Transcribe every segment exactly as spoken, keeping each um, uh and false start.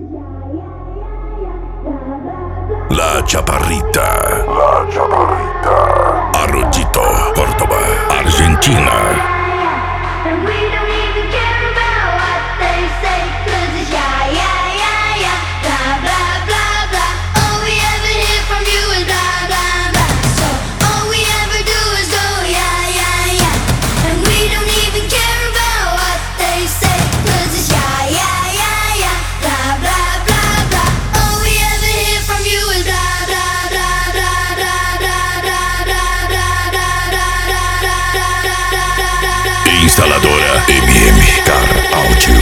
La Chaparrita. La Chaparrita. Arroyito, Córdoba, Argentina. And we don't even care about what they say, 'cause it's yeah, yeah, yeah, yeah, blah, blah, blah, blah. All we ever hear from you is blah, blah, blah. So all we ever do is go yeah, yeah, yeah. And we don't even care about what they say, 'cause it's yeah, yeah, yeah, yeah, blah, blah, blah, blah. All we ever hear from you is blah, blah, blah, blah, blah, blah, blah, blah, blah, blah, blah, blah, blah. Instaladora M M Car Audio.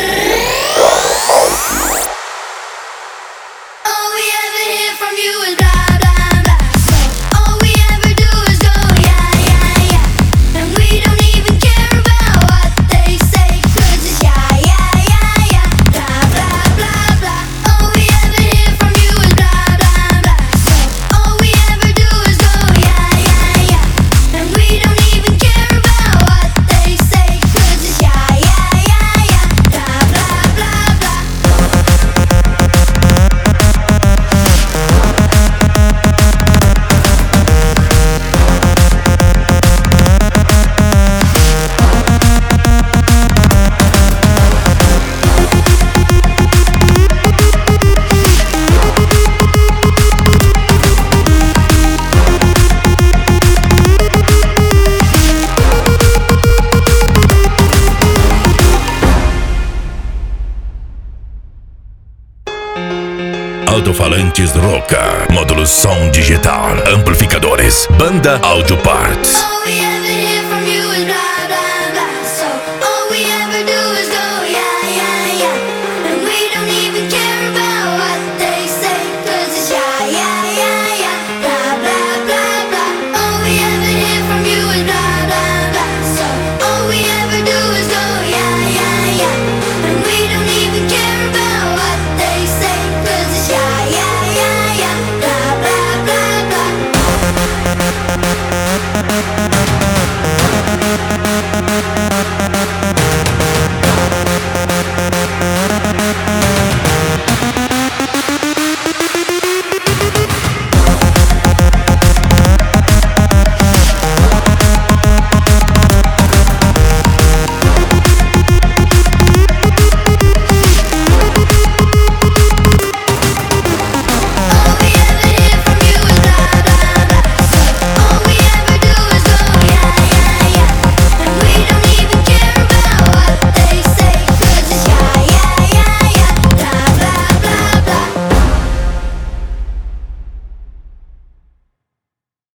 All we ever hear from you is blah, blah, blah. So all we ever do is go yeah, yeah, yeah. And we don't even care about what they say, 'cause it's yeah, yeah, yeah, yeah, blah, blah, blah, blah. All we ever hear from you is blah, blah, blah. So all we ever do is go yeah, yeah, yeah. And we don't even care about what they say, 'cause it's yeah, yeah, yeah, yeah, blah, blah, blah, blah. Alto-falantes Roca, módulos som digital, amplificadores, banda Audio Parts. All we ever